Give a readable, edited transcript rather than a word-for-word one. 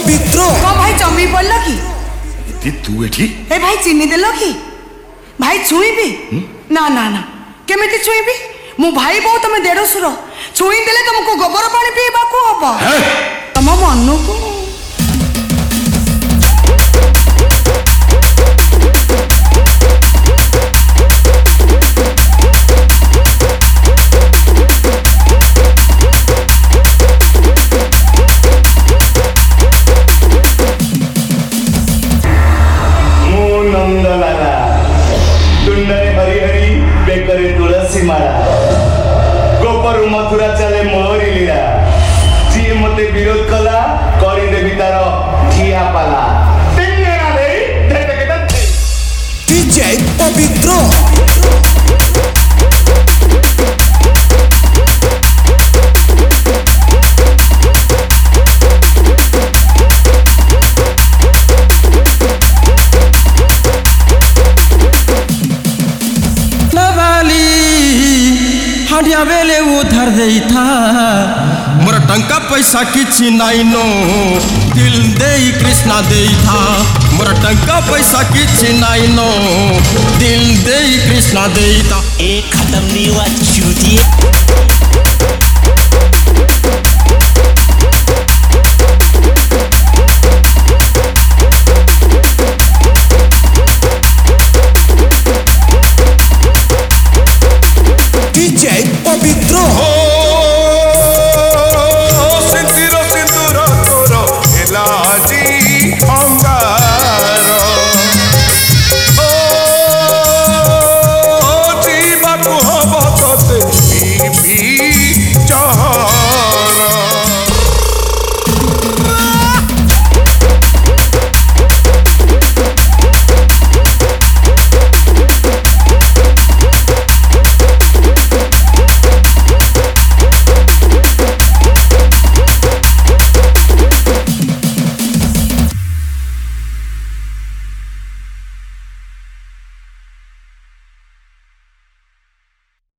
पवित्र कौन भाई चंबी पड़ल कि तू एठी ए भाई चीनी देल कि भाई छुईबी ना ना ना केमिति छुईबी मु भाई बहु तुम देढ़शुर छुई देले तुमको गोबर पानी पीवा को हम तुम मन को गोपर मथुरा चले मोहरी लीला जी मते विरोध कला करी देवी तार ठिया पाला डीजे पवित्र हंडिया बेले उधर दे था मोर टंका पैसा किछि नाई नो दिल दे कृष्णा दे था मोर टंका पैसा किछि नाई नो दिल दे कृष्णा दे था एक खत्म नहीं हुआ चूतिए।